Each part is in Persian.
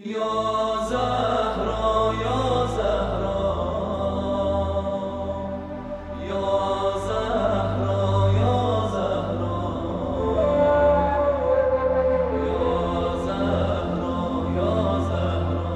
یا زهرا یا زهرا یا زهرا یا زهرا یا زهرا یا زهرا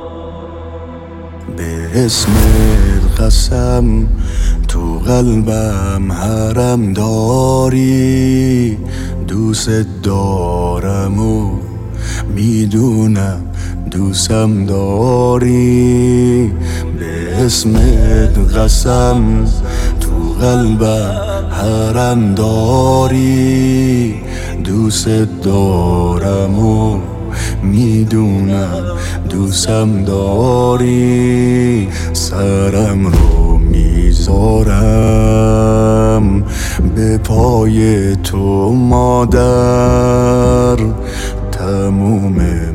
به اسمت قسم تو قلبم حرم داری، دوست دارم و میدونم دوستم داری. به اسمت قسم تو قلبم حرم داری، دوست دارم و میدونم دوستم داری. سرم رو میذارم به پای تو مادر، تموم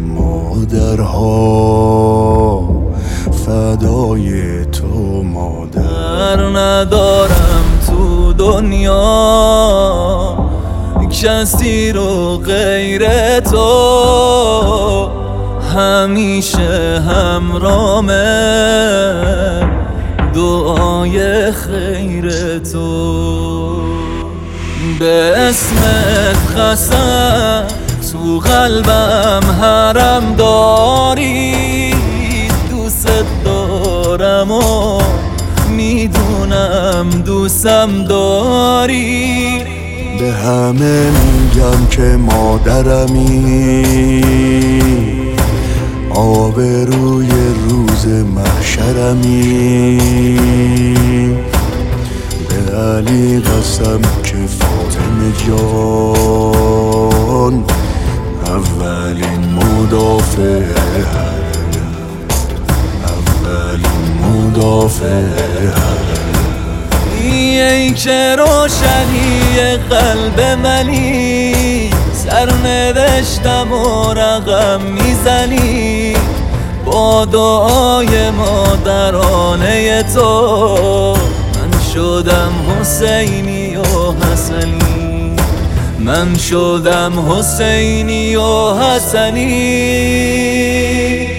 مادرها فدای تو مادر. ندارم تو دنیا کسی رو غیر تو، همیشه همرامه دعای خیر تو. به اسمت قسم تو قلبم حرم داری، دوست دارم و میدونم دوستم داری. به همه میگم که مادرمی، آبروی روز محشرمی. به علی قسم که فاطمه جان اولین مدافع حرم، اولین مدافع حرم. ای که روشنی قلب منی، سرنوشتم و رقم میزنی با دعای مادرانه تو. من شدم حسینی و حسنی، من شدم حسینی و حسنی.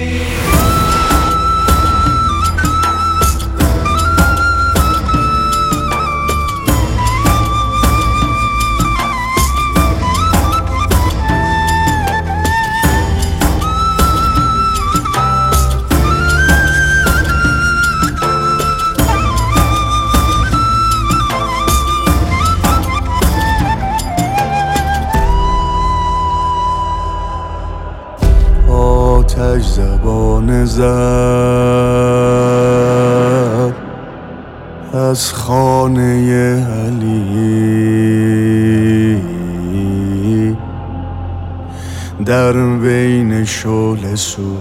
آتش زبان زد از خانه علی، در بین شعله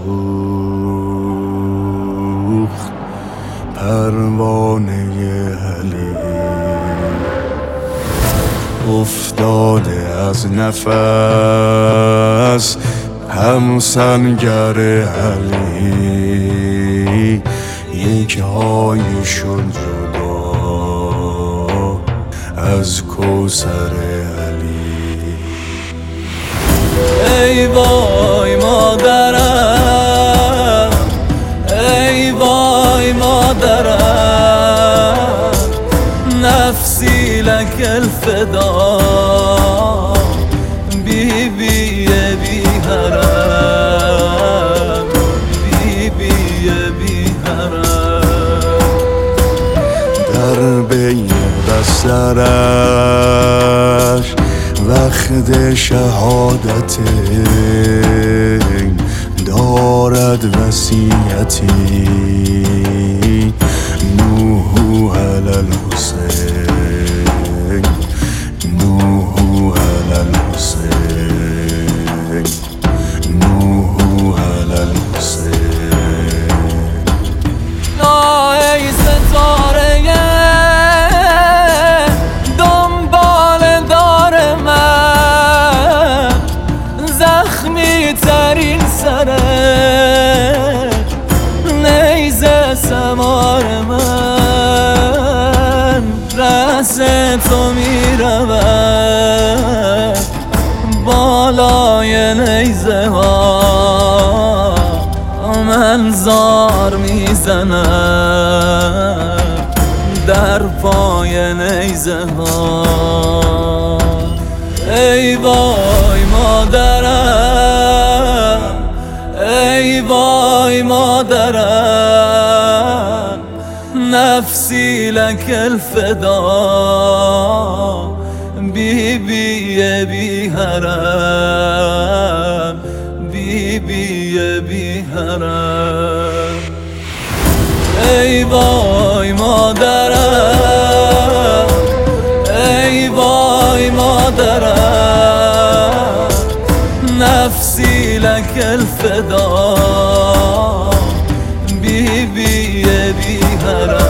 سوخت پروانه علی. افتاده از نفس همسنگر علی، یک های شد جدا از کوثر علی. ای وای مادرم، ای وای مادرم، نفسی لک الفدا، بی بی بی حرم، بی بی بی حرم. در بین بسترش وقت شهادت دارد وصیتی، نوح علی الحسین، نوح علی الحسین، نوح علی الحسین. ای ستاره دنبال دار من، زخمی ترین سرت نیزه سمار من، رأس تو میرود بالای نیزه ها. من زار میزنم در پای نیزه ها. ای وای مادرم، ای وای مادرم، نفسی لک الفدا، بی بی بی حرم، بی بی بی حرم. ای وای مادرم، ای وای مادرم، نفسی لک الفدا، بی بی بی حرم.